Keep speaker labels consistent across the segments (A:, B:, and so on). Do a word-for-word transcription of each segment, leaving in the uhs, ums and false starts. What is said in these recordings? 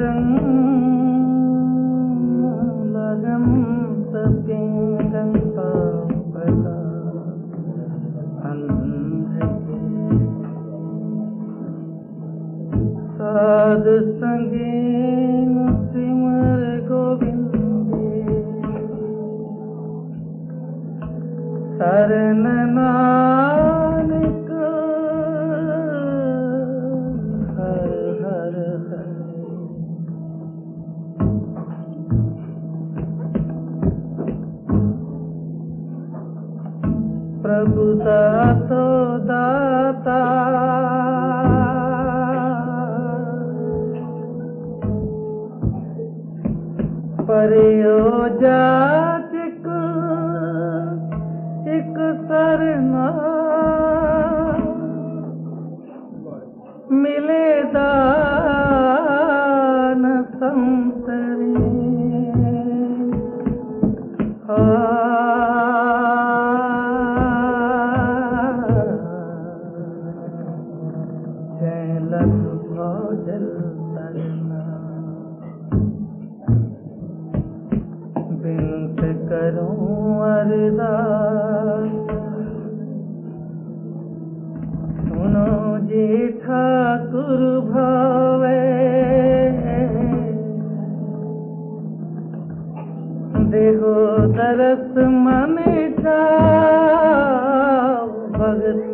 A: साध संगीन सिमर गोविंदे शरण नानक हर हर हर। प्रभु दातो दाता परियो जातिक एक सरना मिले दान संतरी जैलन भोजल तरना बिनत करूं अरदास सुनो जी ठाकुर भावे देहो दरस मन का भगत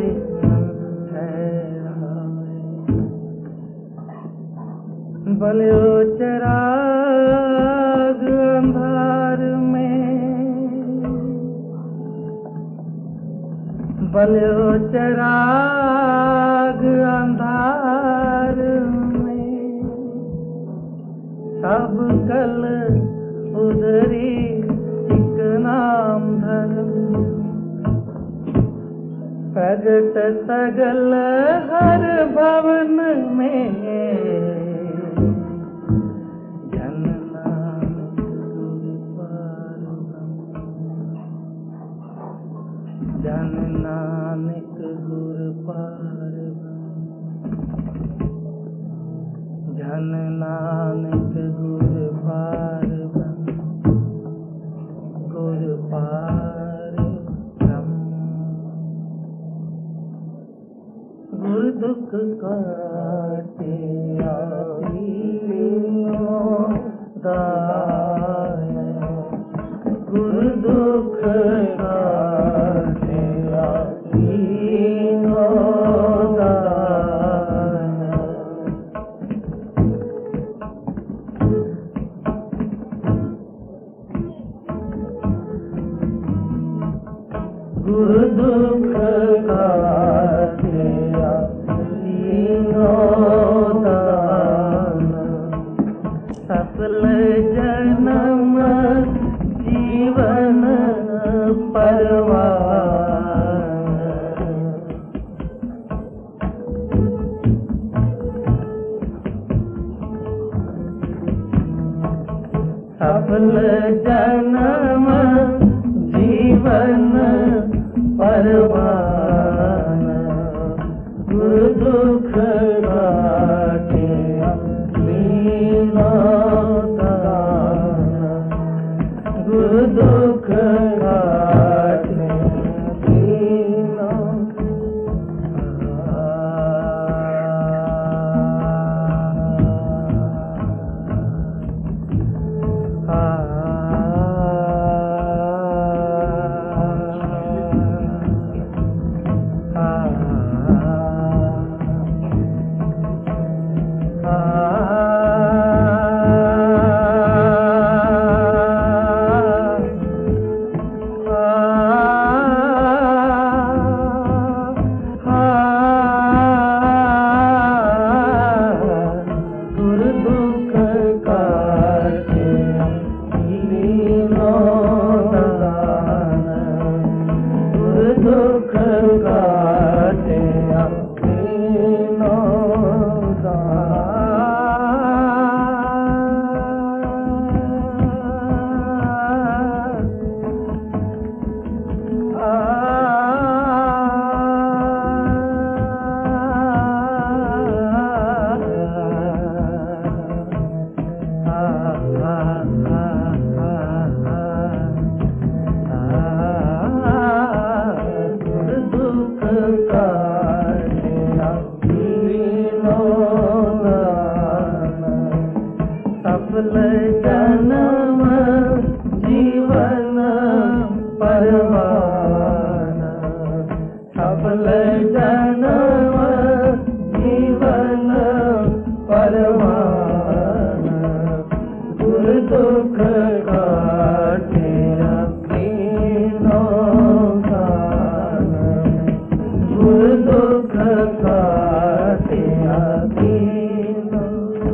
A: बल्यो चराग अंधार में बल्यो चराग अंधार में सब कल उधरी एक नाम धर्म प्रगट सगल हर भवन में जन नानक गुर पार जन नानक गुर पार गुर पार गुर दुख काटे दाय गुर दुख गुरु दुख काटे सफल जन्म जीवन परवान सफल जन्म जीवन परवान गुरु दुख काटे लीला दान गुरु दुख काटे लीला दुख काटे दीनोदान सफल जन्म जीवन परवान सफल जन्म जीवन परवान दुख दुख काटे दीनोदान दुख दुख काटे दीनो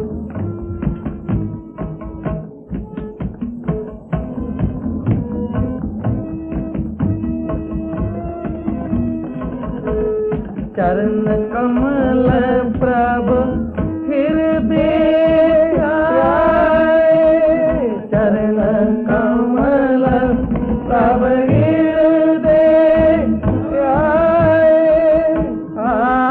A: चरण कमल प्रभु हृदय आए चरण कमल प्रभु हृदय आए आ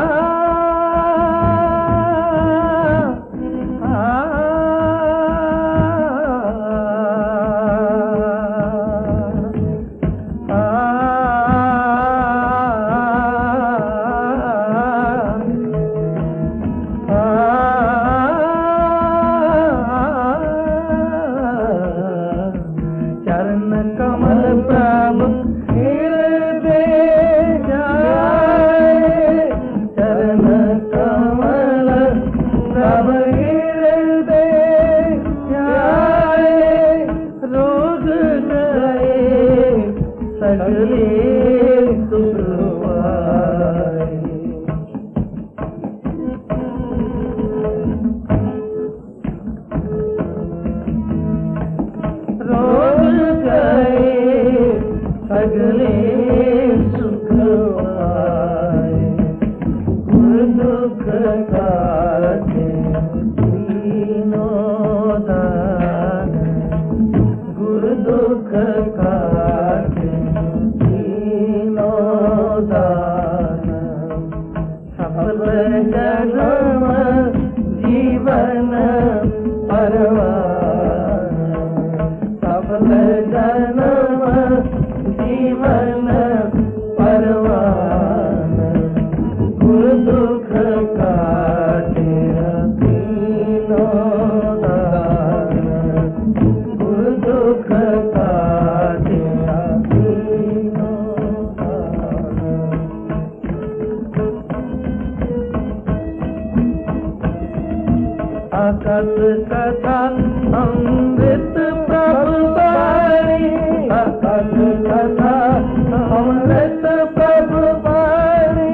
A: चरण कमल प्रभु हृदय आए चरण कमल प्रभु हृदय आए रोग गए सगले दुर्वाए रोग गए सगले सुख आए दुख काटे दीनोदान गुरु दुख काटे दीनोदान सफल जन्म जीवन परवान सफल जन्म जीवन परवान गुरु दुख काटे दीनोदान गुरु दुख काटे दीनोदान अकथ कथा अमृत प्रभु बाणी अकथ कथा अमृत प्रभु बाणी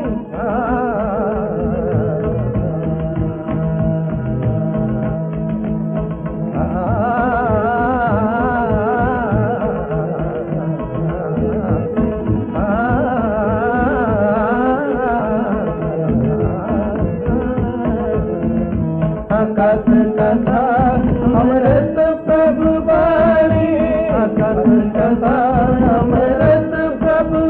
A: अकथ कथा अमृत प्रभु बाणी अकथ कथा अमृत प्रभु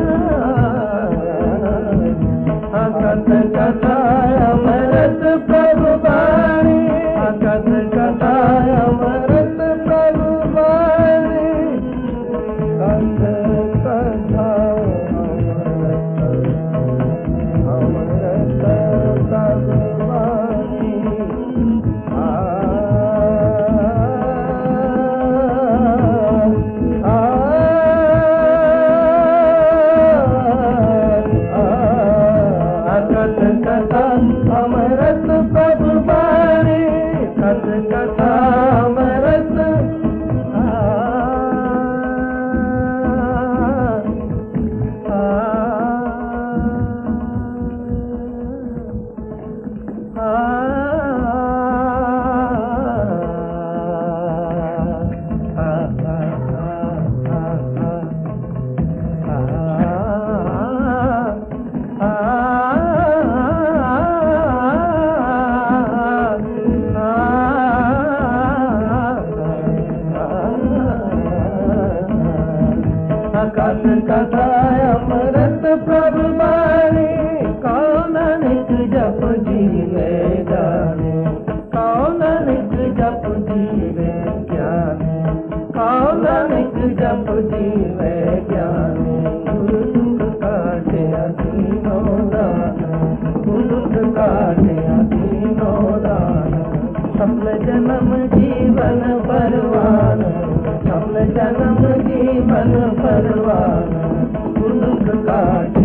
A: अकथ कथा अमृत प्रभु जन्म जीवन परवान, सफल जन्म जीवन परवान, दुख का